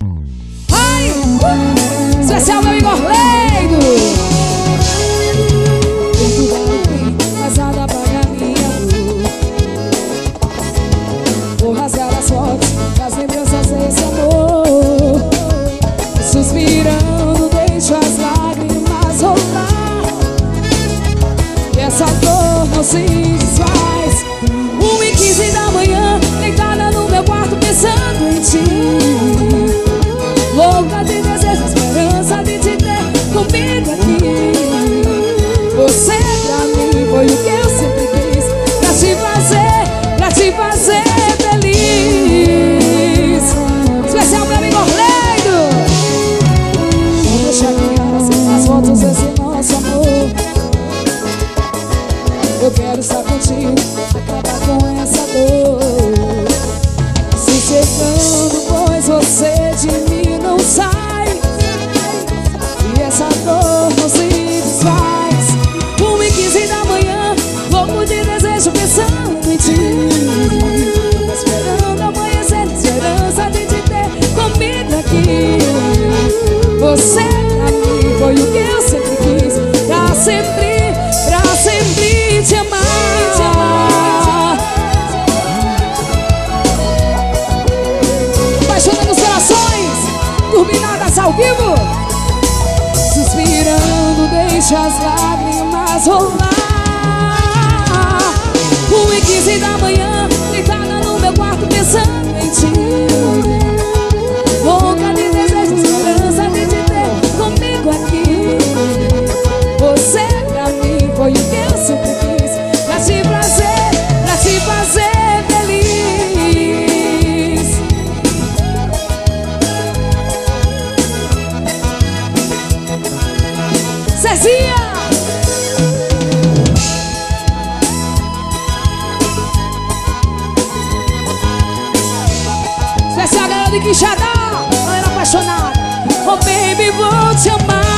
Ai, especial meu amigo Orlando. Mas nada apaga minha dor. Vou rasgar as fotos das lembranças desse amor. Suspirando, deixo as lágrimas rolar. E essa dor não se desfaz. 1h15 da manhã, deitada no meu quarto pensando em ti. Louca de desejo, esperança de te ter comigo aqui. Você pra mim foi o que eu sempre quis, pra te fazer feliz. Especial meu amigo Orlando. Vou deixar criança as fotos desse nosso amor. Eu quero estar contigo, acabar com essa dor. Se secando, pois você de mim não sai. E essa dor não se desfaz. 1h15 da manhã, louco de desejo pensando em ti. Esperando amanhecer, esperança de te ter comigo aqui. Você pra mim foi o que eu sempre quis, pra sempre te amar. Apaixonando os corações, turbinadas ao vivo. Suspirando, deixa as lágrimas rolar. 1h15 da manhã, deitada no meu quarto pensando em ti. Louca de desejo, esperança de te ter comigo aqui. Você pra mim foi o que eu sempre quis, pra te fazer feliz. Cezinha! Especial galera de Quixadá, galera apaixonada. Oh baby, vou te amar.